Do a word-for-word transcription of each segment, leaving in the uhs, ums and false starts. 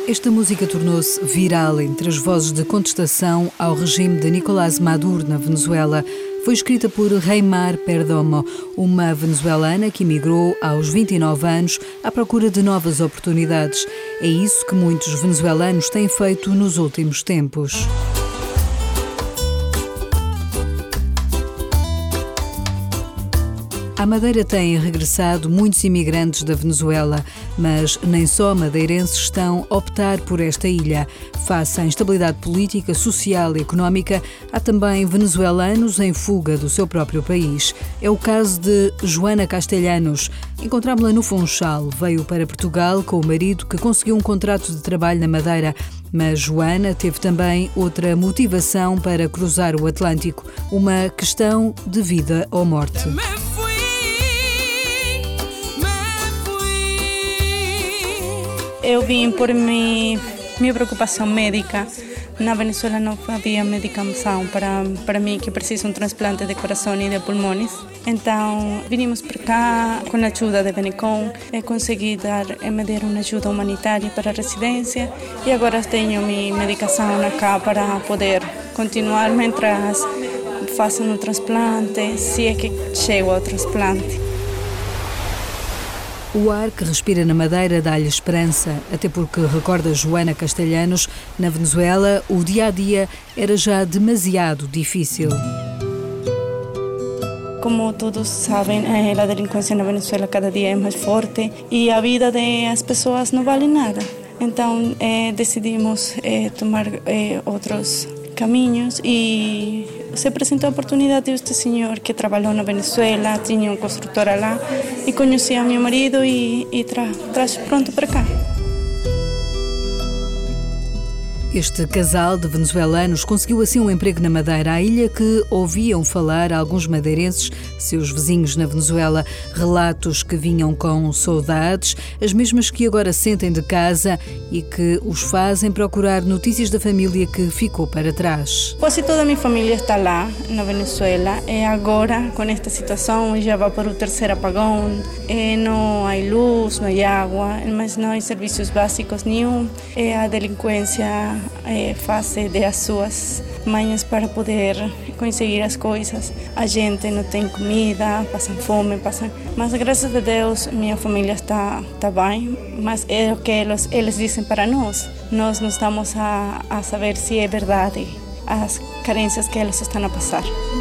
Esta música tornou-se viral entre as vozes de contestação ao regime de Nicolás Maduro na Venezuela. Foi escrita por Reymar Perdomo, uma venezuelana que emigrou aos vinte e nove anos à procura de novas oportunidades. É isso que muitos venezuelanos têm feito nos últimos tempos. À Madeira têm regressado muitos imigrantes da Venezuela, mas nem só madeirenses estão a optar por esta ilha. Face à instabilidade política, social e económica, há também venezuelanos em fuga do seu próprio país. É o caso de Joana Castellanos. Encontrámo-la no Funchal. Veio para Portugal com o marido, que conseguiu um contrato de trabalho na Madeira. Mas Joana teve também outra motivação para cruzar o Atlântico, uma questão de vida ou morte. Eu vim por mi, minha preocupação médica. Na Venezuela não havia medicação para, para mim, que preciso um transplante de coração e de pulmões. Então, vinimos para cá com a ajuda de Benecom. Eu consegui dar, me dar uma ajuda humanitária para a residência e agora tenho minha medicação cá para poder continuar mientras faço um transplante, se é que chego ao transplante. O ar que respira na Madeira dá-lhe esperança, até porque, recorda Joana Castellanos, na Venezuela o dia-a-dia era já demasiado difícil. Como todos sabem, a delinquência na Venezuela cada dia é mais forte e a vida das pessoas não vale nada. Então eh, decidimos eh, tomar eh, outros caminhos e se apresentou a oportunidade de este senhor que trabalhou na Venezuela, tinha uma construtora lá e conhecia meu marido e, e tra, traz pronto para cá. Este casal de venezuelanos conseguiu assim um emprego na Madeira, a ilha que ouviam falar alguns madeirenses, seus vizinhos na Venezuela, relatos que vinham com saudades, as mesmas que agora sentem de casa e que os fazem procurar notícias da família que ficou para trás. Quase toda a minha família está lá na Venezuela e agora, com esta situação, já vai para o terceiro apagão, não há luz, não há água, mas não há serviços básicos nenhum, a delinquência É, faz das suas manhas para poder conseguir as coisas. A gente não tem comida, passam fome, passam... Mas graças a Deus minha família está, está bem, mas é o que eles, eles dizem para nós. Nós não estamos a, a saber se é verdade as carências que eles estão a passar.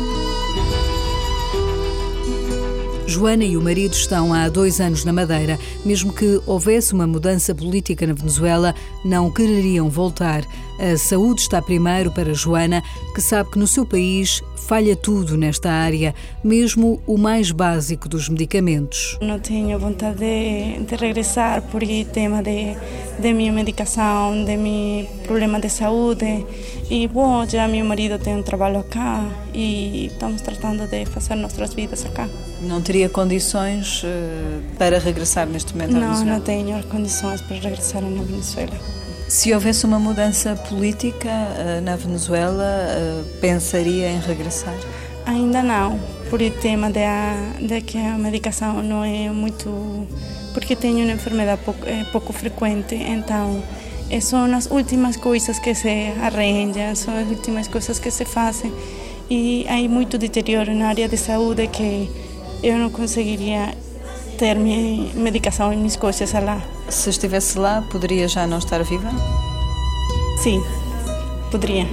Joana e o marido estão há dois anos na Madeira. Mesmo que houvesse uma mudança política na Venezuela, não quereriam voltar. A saúde está primeiro para Joana, que sabe que no seu país falha tudo nesta área, mesmo o mais básico dos medicamentos. Não tenho vontade de, de regressar por tema de, de minha medicação, de meu problema de saúde. E, bom, já meu marido tem um trabalho cá e estamos tratando de fazer nossas vidas cá. Não teria condições uh, para regressar neste momento à Não, Venezuela? não tenho condições para regressar na Venezuela. Se houvesse uma mudança política uh, na Venezuela, uh, pensaria em regressar? Ainda não, por o tema de, a, de que a medicação não é muito... Porque tenho uma enfermidade pouco, é, pouco frequente, então são as últimas coisas que se arranjam, são as últimas coisas que se fazem e há muito deterioro na área de saúde que eu não conseguiria ter minha medicação e minhas coisas lá. Se estivesse lá, poderia já não estar viva? Sim, poderia.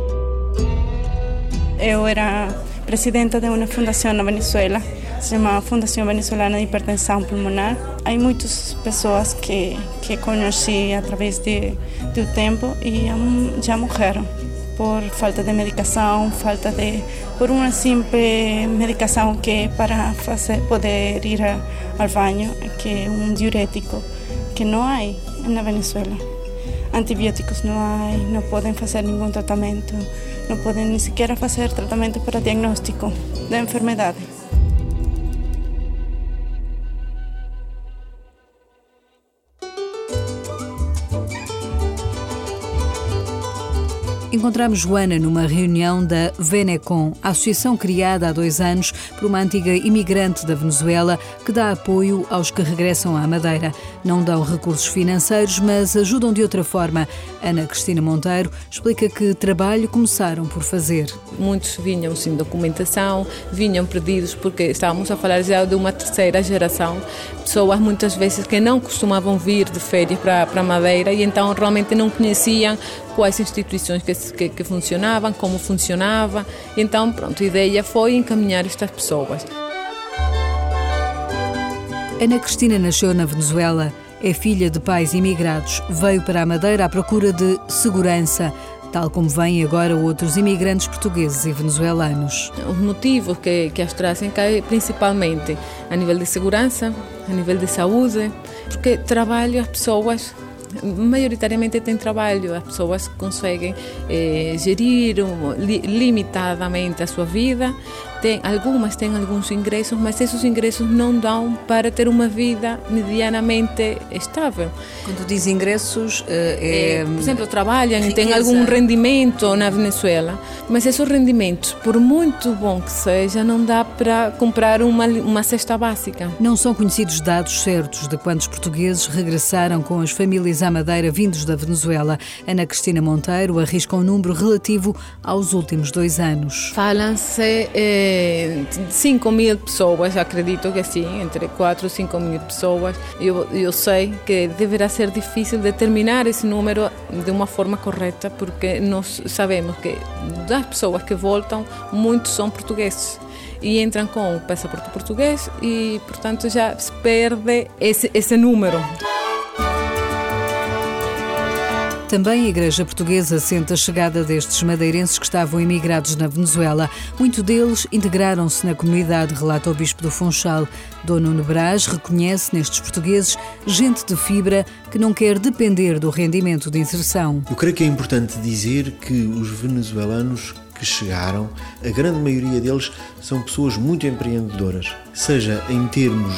Eu era presidenta de uma fundação na Venezuela, se chama Fundação Venezuelana de Hipertensão Pulmonar. Há muitas pessoas que, que conheci através de, do tempo e já morreram por falta de medicação, falta de por uma simples medicação que é para fazer, poder ir a, ao banho, que é um diurético, que não há na Venezuela. Antibióticos não há, não podem fazer nenhum tratamento, não podem nem sequer fazer tratamento para diagnóstico da enfermidade. encontramos Joana numa reunião da Venecom, a associação criada há dois anos por uma antiga imigrante da Venezuela que dá apoio aos que regressam à Madeira. Não dão recursos financeiros, mas ajudam de outra forma. Ana Cristina Monteiro explica que trabalho começaram por fazer. Muitos vinham sem documentação, vinham perdidos porque estávamos a falar já de uma terceira geração. Pessoas muitas vezes que não costumavam vir de férias para, para a Madeira e então realmente não conheciam quais instituições que, que, que funcionavam, como funcionava. Então, pronto, a ideia foi encaminhar estas pessoas. Ana Cristina nasceu na Venezuela, é filha de pais imigrados, veio para a Madeira à procura de segurança, tal como vêm agora outros imigrantes portugueses e venezuelanos. Os motivos que, que as trazem cá é principalmente a nível de segurança, a nível de saúde, porque trabalho as pessoas, maioritariamente têm trabalho, as pessoas conseguem eh, gerir li, limitadamente a sua vida, tem, algumas têm alguns ingressos, mas esses ingressos não dão para ter uma vida medianamente estável. Quando diz ingressos, é... é por exemplo, trabalham e têm riqueza. algum rendimento na Venezuela, mas esses rendimentos, por muito bom que seja, não dá para comprar uma, uma cesta básica. Não são conhecidos dados certos de quantos portugueses regressaram com as famílias à Madeira vindos da Venezuela. Ana Cristina Monteiro arrisca um número relativo aos últimos dois anos. Falam-se eh, cinco mil pessoas, acredito que sim, entre quatro e cinco mil pessoas. Eu, eu sei que deverá ser difícil determinar esse número de uma forma correta, porque nós sabemos que das pessoas que voltam, muitos são portugueses e entram com o passaporte português e, portanto, já se perde esse, esse número. Também a Igreja Portuguesa sente a chegada destes madeirenses que estavam imigrados na Venezuela. Muitos deles integraram-se na comunidade, relata o Bispo do Funchal. Dom Nuno Brás reconhece nestes portugueses gente de fibra que não quer depender do rendimento de inserção. Eu creio que é importante dizer que os venezuelanos que chegaram, a grande maioria deles são pessoas muito empreendedoras, seja em termos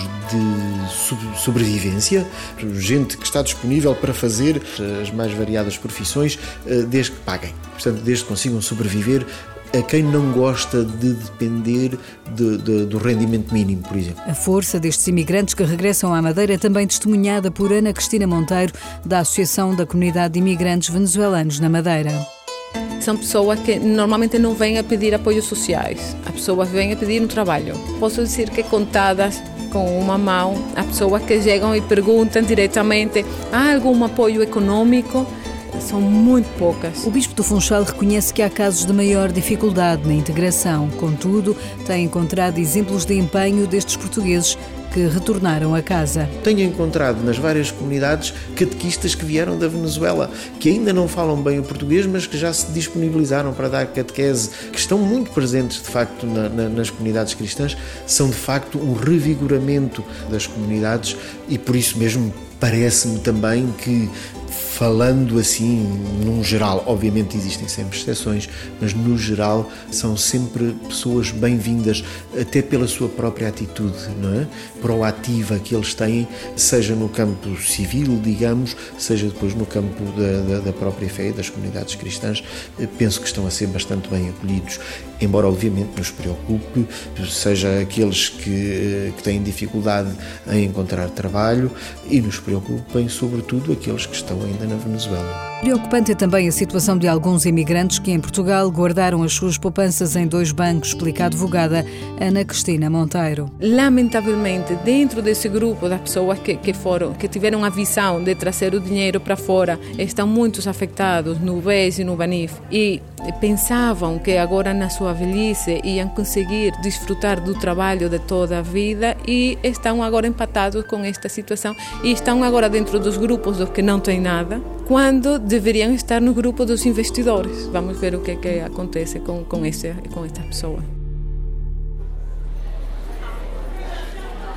de sobrevivência, gente que está disponível para fazer as mais variadas profissões, desde que paguem, portanto, desde que consigam sobreviver, a quem não gosta de depender de, de, do rendimento mínimo, por exemplo. A força destes imigrantes que regressam à Madeira é também testemunhada por Ana Cristina Monteiro, da Associação da Comunidade de Imigrantes Venezuelanos na Madeira. São pessoas que normalmente não vêm a pedir apoios sociais, as pessoas vêm a pedir um trabalho. Posso dizer que contadas com uma mão, as pessoas que chegam e perguntam diretamente: há algum apoio econômico? São muito poucas. O Bispo do Funchal reconhece que há casos de maior dificuldade na integração. Contudo, tem encontrado exemplos de empenho destes portugueses que retornaram a casa. Tenho encontrado nas várias comunidades catequistas que vieram da Venezuela, que ainda não falam bem o português, mas que já se disponibilizaram para dar catequese, que estão muito presentes, de facto, na, na, nas comunidades cristãs, são, de facto, um revigoramento das comunidades e, por isso mesmo, parece-me também que, falando assim, num geral, obviamente existem sempre exceções, mas no geral são sempre pessoas bem-vindas, até pela sua própria atitude, não é? Proativa que eles têm, seja no campo civil, digamos, seja depois no campo da, da, da própria fé e das comunidades cristãs. Penso que estão a ser bastante bem acolhidos, embora obviamente nos preocupe, seja aqueles que, que têm dificuldade em encontrar trabalho e nos preocupem sobretudo aqueles que estão ainda na Venezuela. Preocupante é também a situação de alguns imigrantes que em Portugal guardaram as suas poupanças em dois bancos, explica a advogada Ana Cristina Monteiro. Lamentavelmente, dentro desse grupo das pessoas que, que, foram, que tiveram a visão de trazer o dinheiro para fora, estão muitos afetados no B E S e no BANIF e pensavam que agora na sua velhice iam conseguir desfrutar do trabalho de toda a vida e estão agora empatados com esta situação e estão agora dentro dos grupos dos que não têm nada, quando deveriam estar no grupo dos investidores. Vamos ver o que, que acontece com, com, esse, com esta pessoa.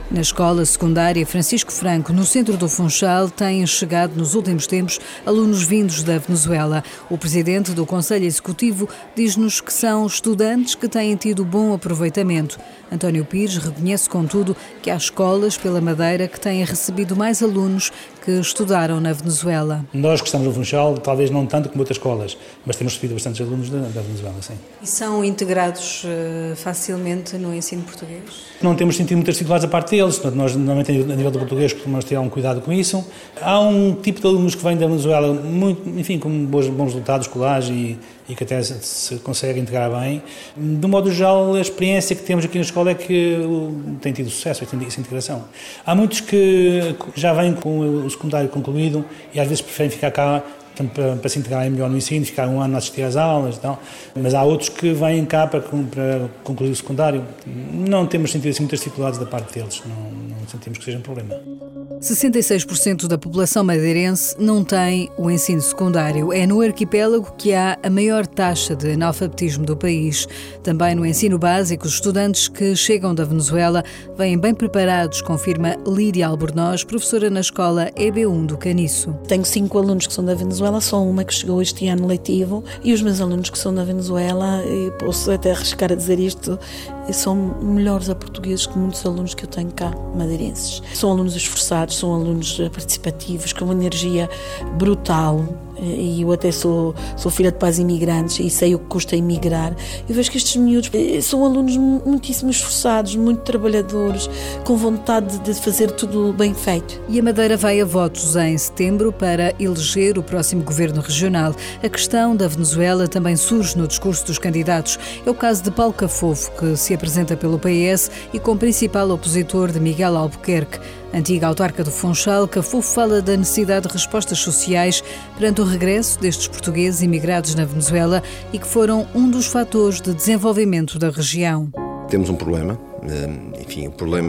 Na escola secundária Francisco Franco, no centro do Funchal, têm chegado nos últimos tempos alunos vindos da Venezuela. O presidente do Conselho Executivo diz-nos que são estudantes que têm tido bom aproveitamento. António Pires reconhece, contudo, que há escolas pela Madeira que têm recebido mais alunos que estudaram na Venezuela. Nós que estamos no Funchal, talvez não tanto como outras escolas, mas temos recebido bastantes alunos da, da Venezuela, sim. E são integrados uh, facilmente no ensino português? Não temos sentido muitas dificuldades a parte deles, portanto, nós normalmente a nível do português costumamos ter algum cuidado com isso. Há um tipo de alunos que vêm da Venezuela, muito, enfim, com bons, bons resultados escolares e, e que até se, se consegue integrar bem. De um modo geral, a experiência que temos aqui na escola é que tem tido sucesso essa integração. Há muitos que já vêm com o secundário concluído e às vezes preferem ficar cá para, para se integrarem melhor no ensino, ficar um ano a assistir às aulas e tal. Mas há outros que vêm cá para, para concluir o secundário. Não temos sentido assim muitas dificuldades da parte deles, não, não sentimos que seja um problema. sessenta e seis por cento da população madeirense não tem o ensino secundário. É no arquipélago que há a maior taxa de analfabetismo do país. Também no ensino básico, os estudantes que chegam da Venezuela vêm bem preparados, confirma Lídia Albornoz, professora na escola E B um do Caniço. Tenho cinco alunos que são da Venezuela, só uma que chegou este ano letivo, e os meus alunos que são da Venezuela, e posso até arriscar a dizer isto, são melhores a portugueses que muitos alunos que eu tenho cá, madeirenses. São alunos esforçados, são alunos participativos, com uma energia brutal. E eu até sou, sou filha de pais imigrantes e sei o que custa emigrar. Eu vejo que estes miúdos são alunos muitíssimo esforçados, muito trabalhadores, com vontade de fazer tudo bem feito. E a Madeira vai a votos em setembro para eleger o próximo governo regional. A questão da Venezuela também surge no discurso dos candidatos. É o caso de Paulo Cafofo, que se apresenta pelo P S e como principal opositor de Miguel Albuquerque. Antiga autarca do Funchal, Cafofo fala da necessidade de respostas sociais perante o regresso destes portugueses imigrados na Venezuela e que foram um dos fatores de desenvolvimento da região. Temos um problema, enfim, o problema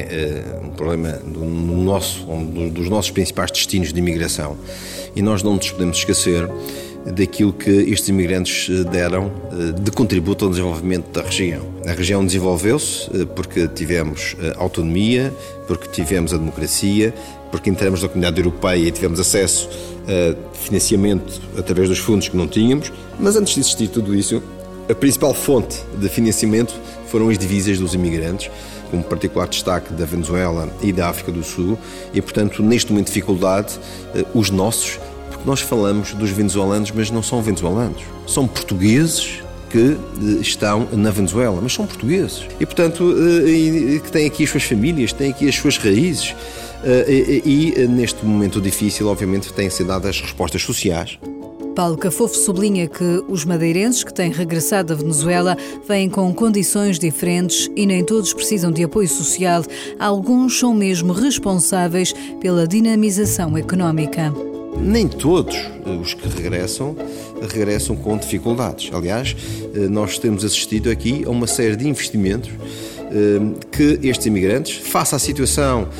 é um problema do nosso, um dos nossos principais destinos de imigração e nós não nos podemos esquecer daquilo que estes imigrantes deram de contributo ao desenvolvimento da região. A região desenvolveu-se porque tivemos autonomia, porque tivemos a democracia, porque entramos na comunidade europeia e tivemos acesso a financiamento através dos fundos que não tínhamos, mas antes de existir tudo isso, a principal fonte de financiamento foram as divisas dos imigrantes, com particular destaque da Venezuela e da África do Sul, e portanto, neste momento de dificuldade, os nossos, porque nós falamos dos venezuelanos, mas não são venezuelanos, são portugueses que estão na Venezuela, mas são portugueses. E, portanto, que têm aqui as suas famílias, têm aqui as suas raízes. E, e neste momento difícil, obviamente, têm sido dadas as respostas sociais. Paulo Cafofo sublinha que os madeirenses que têm regressado da Venezuela vêm com condições diferentes e nem todos precisam de apoio social. Alguns são mesmo responsáveis pela dinamização económica. Nem todos os que regressam, regressam com dificuldades. Aliás, nós temos assistido aqui a uma série de investimentos que estes imigrantes, face à situação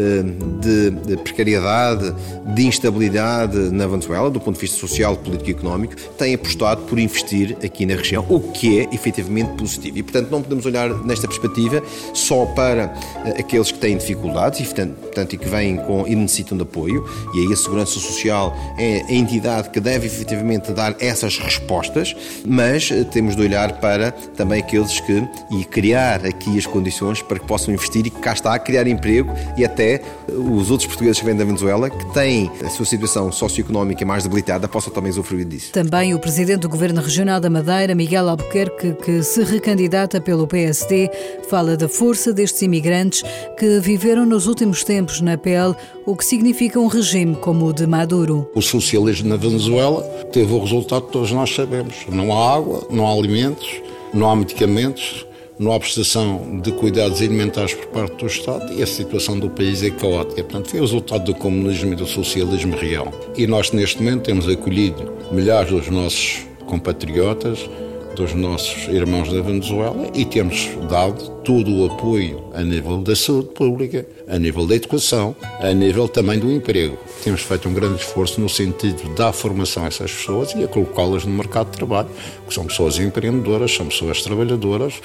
de precariedade, de instabilidade na Venezuela, do ponto de vista social, político e económico, têm apostado por investir aqui na região, o que é efetivamente positivo. E, portanto, não podemos olhar nesta perspectiva só para aqueles que têm dificuldades e, portanto, e que vêm com, e necessitam de apoio, e aí a Segurança Social é a entidade que deve efetivamente dar essas respostas, mas temos de olhar para também aqueles que, e criar aqui as condições para que possam investir e que cá está a criar emprego e até os outros portugueses que vêm da Venezuela, que têm a sua situação socioeconómica mais debilitada, possam também usufruir disso. Também o presidente do Governo Regional da Madeira, Miguel Albuquerque, que se recandidata pelo P S D, fala da força destes imigrantes que viveram nos últimos tempos na pele o que significa um regime como o de Maduro. O socialismo na Venezuela teve o resultado que todos nós sabemos. Não há água, não há alimentos, não há medicamentos, não há prestação de cuidados alimentares por parte do Estado e a situação do país é caótica. Portanto, foi o resultado do comunismo e do socialismo real. E nós, neste momento, temos acolhido milhares dos nossos compatriotas, dos nossos irmãos da Venezuela e temos dado todo o apoio a nível da saúde pública, a nível da educação, a nível também do emprego. Temos feito um grande esforço no sentido de dar formação a essas pessoas e a colocá-las no mercado de trabalho, que são pessoas empreendedoras, são pessoas trabalhadoras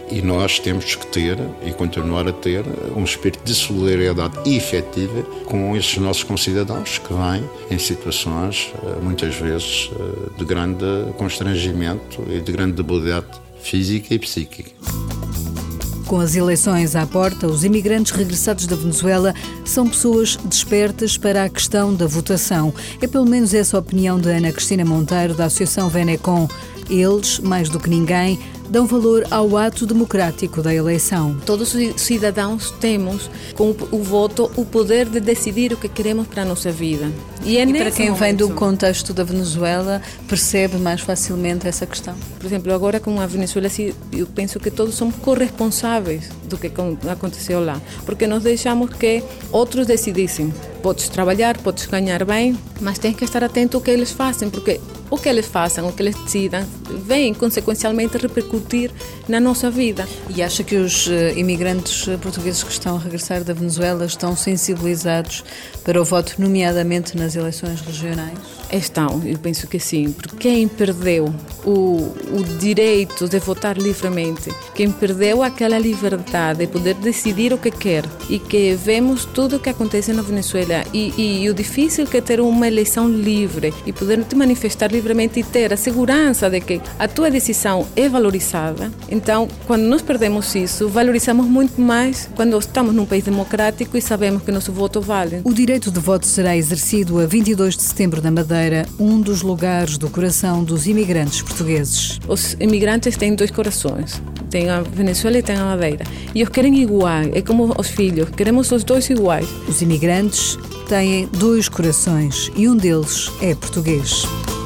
E nós temos que ter e continuar a ter um espírito de solidariedade efetiva com estes nossos concidadãos que vêm em situações, muitas vezes, de grande constrangimento e de grande debilidade física e psíquica. Com as eleições à porta, os imigrantes regressados da Venezuela são pessoas despertas para a questão da votação. É pelo menos essa a opinião de Ana Cristina Monteiro, da Associação Venecom. Eles, mais do que ninguém, dão valor ao ato democrático da eleição. Todos os cidadãos temos, com o voto, o poder de decidir o que queremos para a nossa vida. E, é e para quem momento, vem do contexto da Venezuela, percebe mais facilmente essa questão? Por exemplo, agora com a Venezuela, eu penso que todos somos corresponsáveis do que aconteceu lá, porque nós deixamos que outros decidissem. Podes trabalhar, podes ganhar bem, mas tens que estar atento ao que eles fazem, porque o que eles façam, o que eles decidam, vem consequencialmente repercutir na nossa vida. E acha que os imigrantes portugueses que estão a regressar da Venezuela estão sensibilizados para o voto, nomeadamente nas eleições regionais? Estão, eu penso que sim, porque quem perdeu o, o direito de votar livremente, quem perdeu aquela liberdade de poder decidir o que quer, e que vemos tudo o que acontece na Venezuela e, e, e o difícil que é ter uma eleição livre e poder te manifestar livremente e ter a segurança de que a tua decisão é valorizada. Então, quando nós perdemos isso, valorizamos muito mais quando estamos num país democrático e sabemos que nosso voto vale. O direito de voto será exercido a vinte e dois de setembro na Madeira, um dos lugares do coração dos imigrantes portugueses. Os imigrantes têm dois corações, tem a Venezuela e tem a Madeira, e eles querem igual, é como os filhos, queremos os dois iguais. Os imigrantes têm dois corações e um deles é português.